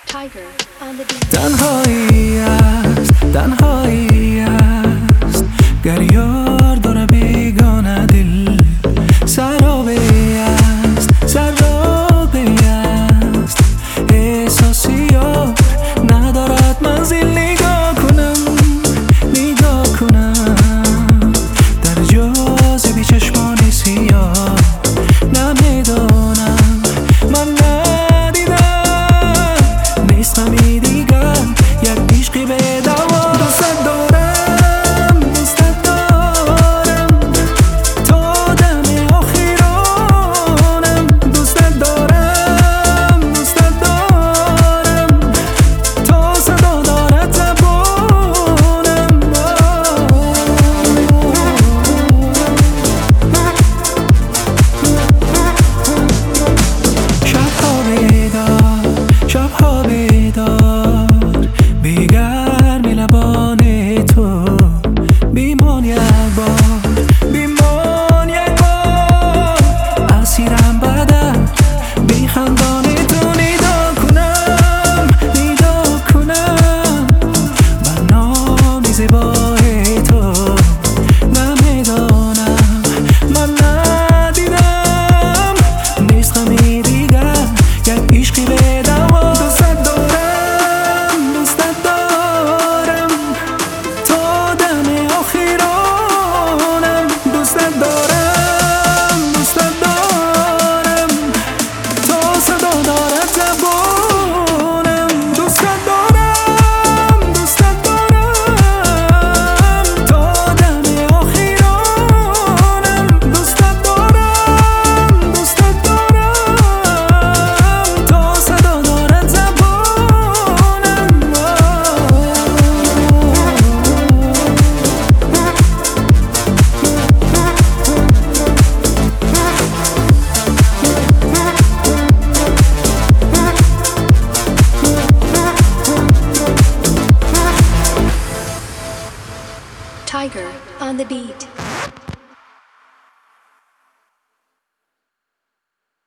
Tiger on the beat. تنهایی است گر یار داره بیگانه دل. سرابی است احساسی یار ندارد منزل. نگاه کنم در جاذبه چشمان سیاه. نمیدانم من ندیدم نیست غمی دیگر یک عشقی به دوام. دوست دارم تا دم آخرانم. دوست دارم تا صدا دارد زبانم. شبها بیدار بیگرمی لبان تو. بیمان یک بار اسیرم بدر بی خندان تو. ندا کنم برنامه زیبای تو. نمیدانم من ندیدم نیست غمی دیگر یک عشقی به دوام. دوست دارم تا دم آخرانم. دوست دارم تا صدا دارد زبانم. دوست دارم تا دم آخرانم. دوست دارم تا صدا دارد زبانم. Tiger on the beat.